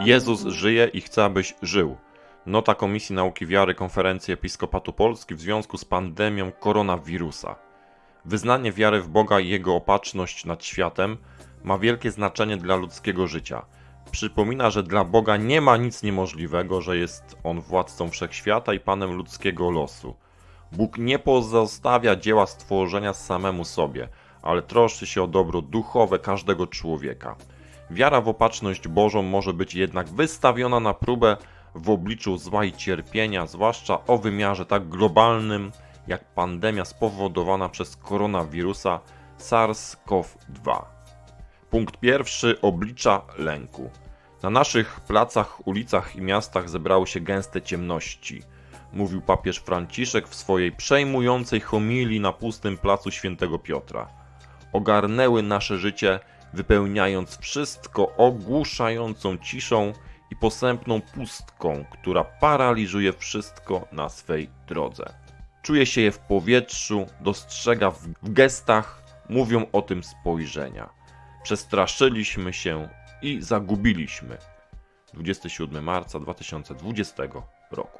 Jezus żyje i chce, abyś żył. Nota Komisji Nauki Wiary Konferencji Episkopatu Polski w związku z pandemią koronawirusa. Wyznanie wiary w Boga i Jego opatrzność nad światem ma wielkie znaczenie dla ludzkiego życia. Przypomina, że dla Boga nie ma nic niemożliwego, że jest On władcą wszechświata i Panem ludzkiego losu. Bóg nie pozostawia dzieła stworzenia samemu sobie, ale troszczy się o dobro duchowe każdego człowieka. Wiara w opatrzność Bożą może być jednak wystawiona na próbę w obliczu zła i cierpienia, zwłaszcza o wymiarze tak globalnym jak pandemia spowodowana przez koronawirusa SARS-CoV-2. Punkt pierwszy. Oblicza lęku. Na naszych placach, ulicach i miastach zebrały się gęste ciemności, mówił papież Franciszek w swojej przejmującej homilii na pustym placu Świętego Piotra. Ogarnęły nasze życie, wypełniając wszystko ogłuszającą ciszą i posępną pustką, która paraliżuje wszystko na swej drodze. Czuje się je w powietrzu, dostrzega w gestach, mówią o tym spojrzenia. Przestraszyliśmy się i zagubiliśmy. 27 marca 2020 roku.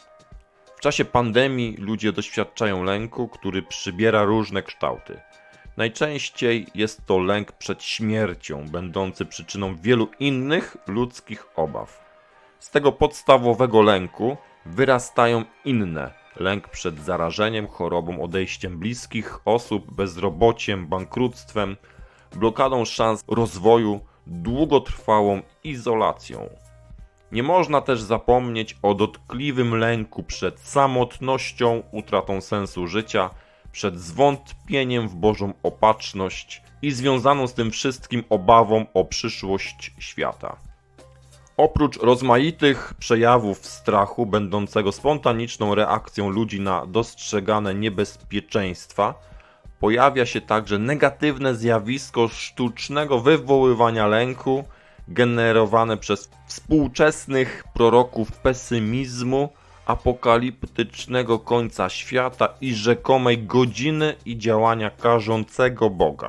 W czasie pandemii ludzie doświadczają lęku, który przybiera różne kształty. Najczęściej jest to lęk przed śmiercią, będący przyczyną wielu innych ludzkich obaw. Z tego podstawowego lęku wyrastają inne. Lęk przed zarażeniem, chorobą, odejściem bliskich osób, bezrobociem, bankructwem, blokadą szans rozwoju, długotrwałą izolacją. Nie można też zapomnieć o dotkliwym lęku przed samotnością, utratą sensu życia, przed zwątpieniem w Bożą opatrzność i związaną z tym wszystkim obawą o przyszłość świata. Oprócz rozmaitych przejawów strachu, będącego spontaniczną reakcją ludzi na dostrzegane niebezpieczeństwa, pojawia się także negatywne zjawisko sztucznego wywoływania lęku, generowane przez współczesnych proroków pesymizmu, apokaliptycznego końca świata i rzekomej godziny i działania karzącego Boga.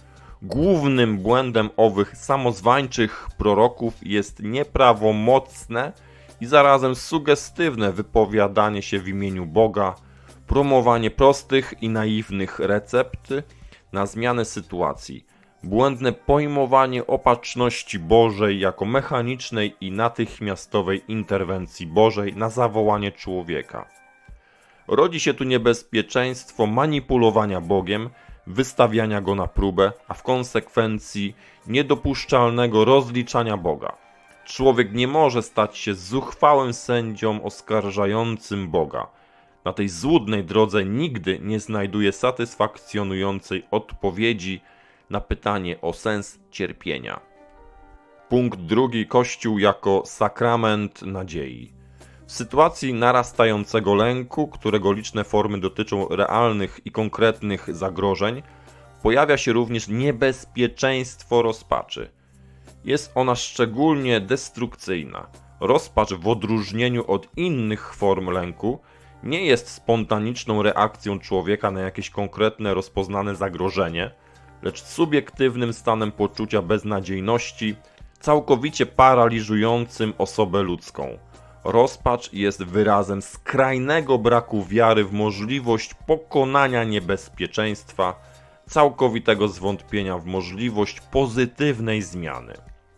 Głównym błędem owych samozwańczych proroków jest nieprawomocne i zarazem sugestywne wypowiadanie się w imieniu Boga, promowanie prostych i naiwnych recept na zmianę sytuacji, błędne pojmowanie opatrzności Bożej jako mechanicznej i natychmiastowej interwencji Bożej na zawołanie człowieka. Rodzi się tu niebezpieczeństwo manipulowania Bogiem, wystawiania Go na próbę, a w konsekwencji niedopuszczalnego rozliczania Boga. Człowiek nie może stać się zuchwałym sędzią oskarżającym Boga. Na tej złudnej drodze nigdy nie znajduje satysfakcjonującej odpowiedzi na pytanie o sens cierpienia. Punkt drugi. Kościół jako sakrament nadziei. W sytuacji narastającego lęku, którego liczne formy dotyczą realnych i konkretnych zagrożeń, pojawia się również niebezpieczeństwo rozpaczy. Jest ona szczególnie destrukcyjna. Rozpacz w odróżnieniu od innych form lęku nie jest spontaniczną reakcją człowieka na jakieś konkretne rozpoznane zagrożenie, lecz subiektywnym stanem poczucia beznadziejności, całkowicie paraliżującym osobę ludzką. Rozpacz jest wyrazem skrajnego braku wiary w możliwość pokonania niebezpieczeństwa, całkowitego zwątpienia w możliwość pozytywnej zmiany.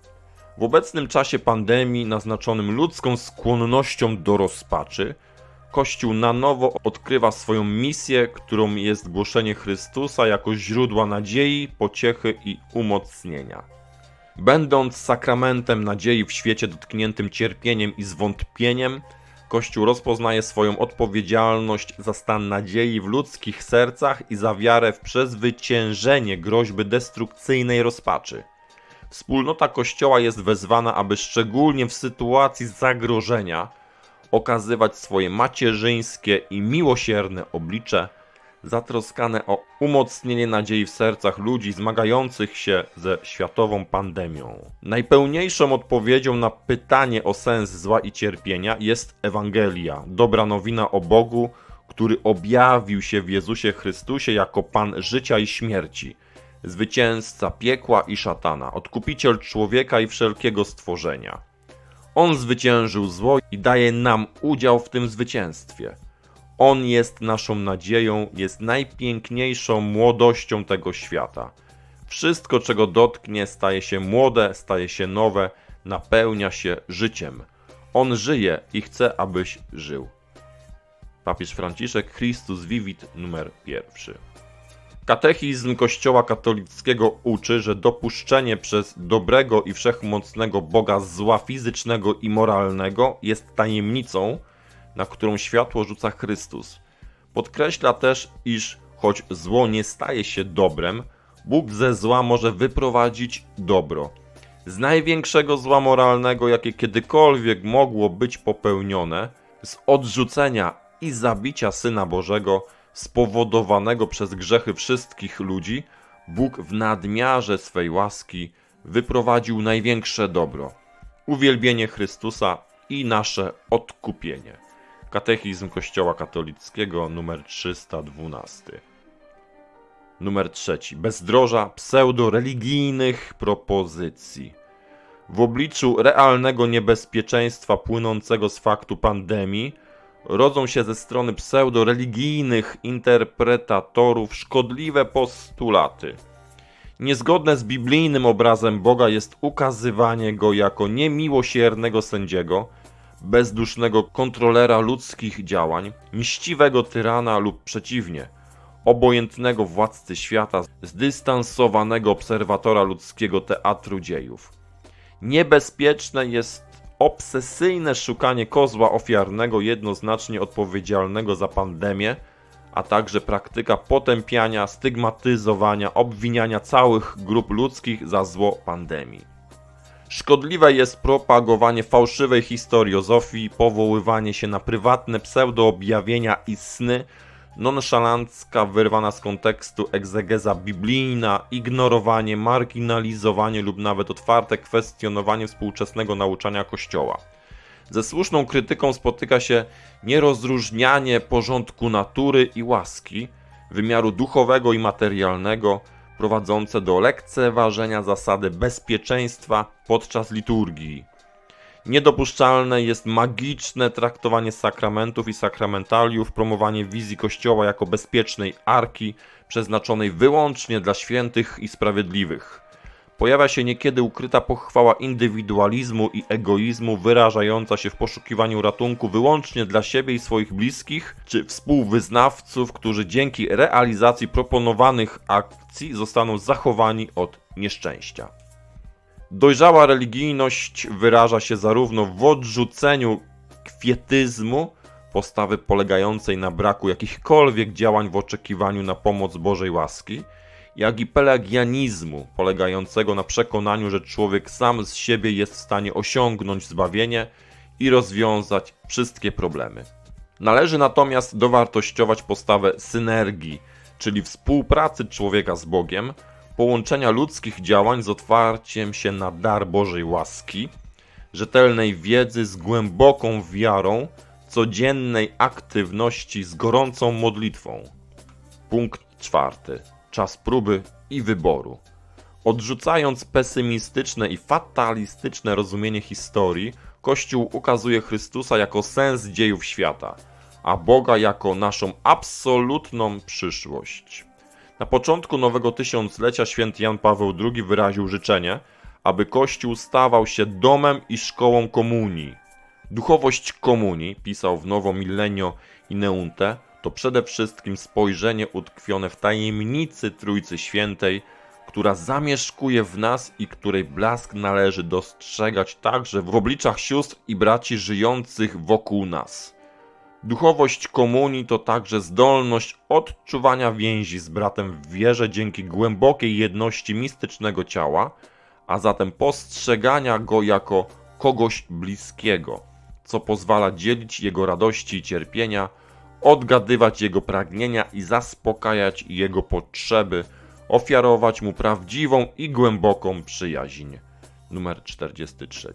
W obecnym czasie pandemii, naznaczonym ludzką skłonnością do rozpaczy, Kościół na nowo odkrywa swoją misję, którą jest głoszenie Chrystusa jako źródła nadziei, pociechy i umocnienia. Będąc sakramentem nadziei w świecie dotkniętym cierpieniem i zwątpieniem, Kościół rozpoznaje swoją odpowiedzialność za stan nadziei w ludzkich sercach i za wiarę w przezwyciężenie groźby destrukcyjnej rozpaczy. Wspólnota Kościoła jest wezwana, aby szczególnie w sytuacji zagrożenia okazywać swoje macierzyńskie i miłosierne oblicze, zatroskane o umocnienie nadziei w sercach ludzi zmagających się ze światową pandemią. Najpełniejszą odpowiedzią na pytanie o sens zła i cierpienia jest Ewangelia, dobra nowina o Bogu, który objawił się w Jezusie Chrystusie jako Pan życia i śmierci, zwycięzca piekła i szatana, odkupiciel człowieka i wszelkiego stworzenia. On zwyciężył zło i daje nam udział w tym zwycięstwie. On jest naszą nadzieją, jest najpiękniejszą młodością tego świata. Wszystko, czego dotknie, staje się młode, staje się nowe, napełnia się życiem. On żyje i chce, abyś żył. Papież Franciszek, Christus Vivit, numer 1. Katechizm Kościoła katolickiego uczy, że dopuszczenie przez dobrego i wszechmocnego Boga zła fizycznego i moralnego jest tajemnicą, na którą światło rzuca Chrystus. Podkreśla też, iż choć zło nie staje się dobrem, Bóg ze zła może wyprowadzić dobro. Z największego zła moralnego, jakie kiedykolwiek mogło być popełnione, z odrzucenia i zabicia Syna Bożego, spowodowanego przez grzechy wszystkich ludzi, Bóg w nadmiarze swej łaski wyprowadził największe dobro. Uwielbienie Chrystusa i nasze odkupienie. Katechizm Kościoła katolickiego nr 312. Numer 3. Bezdroża pseudoreligijnych propozycji. W obliczu realnego niebezpieczeństwa płynącego z faktu pandemii rodzą się ze strony pseudoreligijnych interpretatorów szkodliwe postulaty. Niezgodne z biblijnym obrazem Boga jest ukazywanie Go jako niemiłosiernego sędziego, bezdusznego kontrolera ludzkich działań, mściwego tyrana lub przeciwnie, obojętnego władcy świata, zdystansowanego obserwatora ludzkiego teatru dziejów. Niebezpieczne jest obsesyjne szukanie kozła ofiarnego jednoznacznie odpowiedzialnego za pandemię, a także praktyka potępiania, stygmatyzowania, obwiniania całych grup ludzkich za zło pandemii. Szkodliwe jest propagowanie fałszywej historiozofii, powoływanie się na prywatne pseudoobjawienia i sny, nonszalancka, wyrwana z kontekstu egzegeza biblijna, ignorowanie, marginalizowanie lub nawet otwarte kwestionowanie współczesnego nauczania Kościoła. Ze słuszną krytyką spotyka się nierozróżnianie porządku natury i łaski, wymiaru duchowego i materialnego, prowadzące do lekceważenia zasady bezpieczeństwa podczas liturgii. Niedopuszczalne jest magiczne traktowanie sakramentów i sakramentaliów, promowanie wizji Kościoła jako bezpiecznej arki, przeznaczonej wyłącznie dla świętych i sprawiedliwych. Pojawia się niekiedy ukryta pochwała indywidualizmu i egoizmu, wyrażająca się w poszukiwaniu ratunku wyłącznie dla siebie i swoich bliskich, czy współwyznawców, którzy dzięki realizacji proponowanych akcji zostaną zachowani od nieszczęścia. Dojrzała religijność wyraża się zarówno w odrzuceniu kwietyzmu, postawy polegającej na braku jakichkolwiek działań w oczekiwaniu na pomoc Bożej łaski, jak i pelagianizmu, polegającego na przekonaniu, że człowiek sam z siebie jest w stanie osiągnąć zbawienie i rozwiązać wszystkie problemy. Należy natomiast dowartościować postawę synergii, czyli współpracy człowieka z Bogiem, połączenia ludzkich działań z otwarciem się na dar Bożej łaski, rzetelnej wiedzy z głęboką wiarą, codziennej aktywności z gorącą modlitwą. Punkt 4. Czas próby i wyboru. Odrzucając pesymistyczne i fatalistyczne rozumienie historii, Kościół ukazuje Chrystusa jako sens dziejów świata, a Boga jako naszą absolutną przyszłość. Na początku nowego tysiąclecia święty Jan Paweł II wyraził życzenie, aby Kościół stawał się domem i szkołą komunii. Duchowość komunii, pisał w Novo Millennio Ineunte, to przede wszystkim spojrzenie utkwione w tajemnicy Trójcy Świętej, która zamieszkuje w nas i której blask należy dostrzegać także w obliczach sióstr i braci żyjących wokół nas. Duchowość komunii to także zdolność odczuwania więzi z bratem w wierze dzięki głębokiej jedności mistycznego ciała, a zatem postrzegania go jako kogoś bliskiego, co pozwala dzielić jego radości i cierpienia, odgadywać jego pragnienia i zaspokajać jego potrzeby, ofiarować mu prawdziwą i głęboką przyjaźń. Numer 43.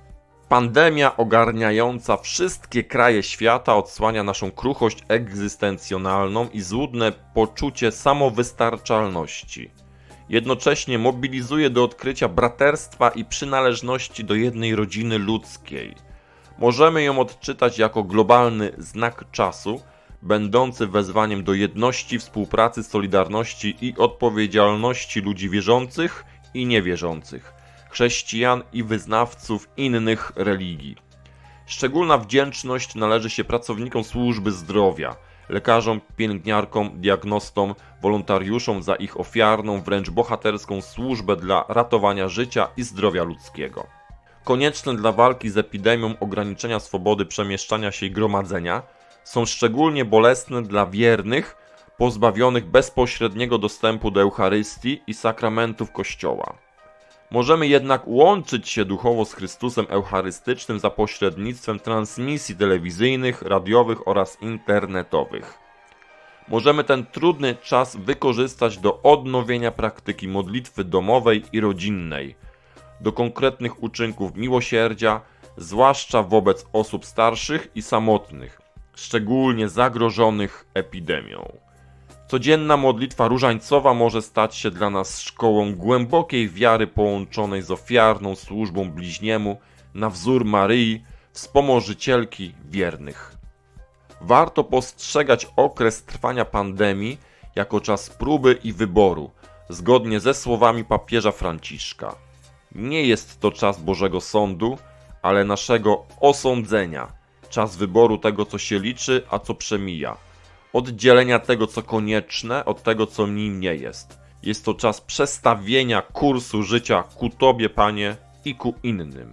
Pandemia ogarniająca wszystkie kraje świata odsłania naszą kruchość egzystencjonalną i złudne poczucie samowystarczalności. Jednocześnie mobilizuje do odkrycia braterstwa i przynależności do jednej rodziny ludzkiej. Możemy ją odczytać jako globalny znak czasu, będący wezwaniem do jedności, współpracy, solidarności i odpowiedzialności ludzi wierzących i niewierzących, chrześcijan i wyznawców innych religii. Szczególna wdzięczność należy się pracownikom służby zdrowia, lekarzom, pielęgniarkom, diagnostom, wolontariuszom za ich ofiarną, wręcz bohaterską służbę dla ratowania życia i zdrowia ludzkiego. Konieczne dla walki z epidemią ograniczenia swobody przemieszczania się i gromadzenia są szczególnie bolesne dla wiernych, pozbawionych bezpośredniego dostępu do Eucharystii i sakramentów Kościoła. Możemy jednak łączyć się duchowo z Chrystusem Eucharystycznym za pośrednictwem transmisji telewizyjnych, radiowych oraz internetowych. Możemy ten trudny czas wykorzystać do odnowienia praktyki modlitwy domowej i rodzinnej, do konkretnych uczynków miłosierdzia, zwłaszcza wobec osób starszych i samotnych, szczególnie zagrożonych epidemią. Codzienna modlitwa różańcowa może stać się dla nas szkołą głębokiej wiary połączonej z ofiarną służbą bliźniemu na wzór Maryi, wspomożycielki wiernych. Warto postrzegać okres trwania pandemii jako czas próby i wyboru, zgodnie ze słowami papieża Franciszka. Nie jest to czas Bożego Sądu, ale naszego osądzenia, czas wyboru tego, co się liczy, a co przemija. Oddzielenia tego, co konieczne, od tego, co nim nie jest. Jest to czas przestawienia kursu życia ku Tobie, Panie, i ku innym.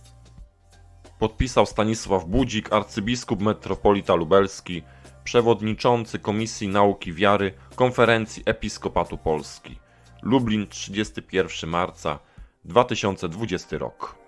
Podpisał Stanisław Budzik, arcybiskup metropolita lubelski, przewodniczący Komisji Nauki Wiary Konferencji Episkopatu Polski. Lublin, 31 marca 2020 rok.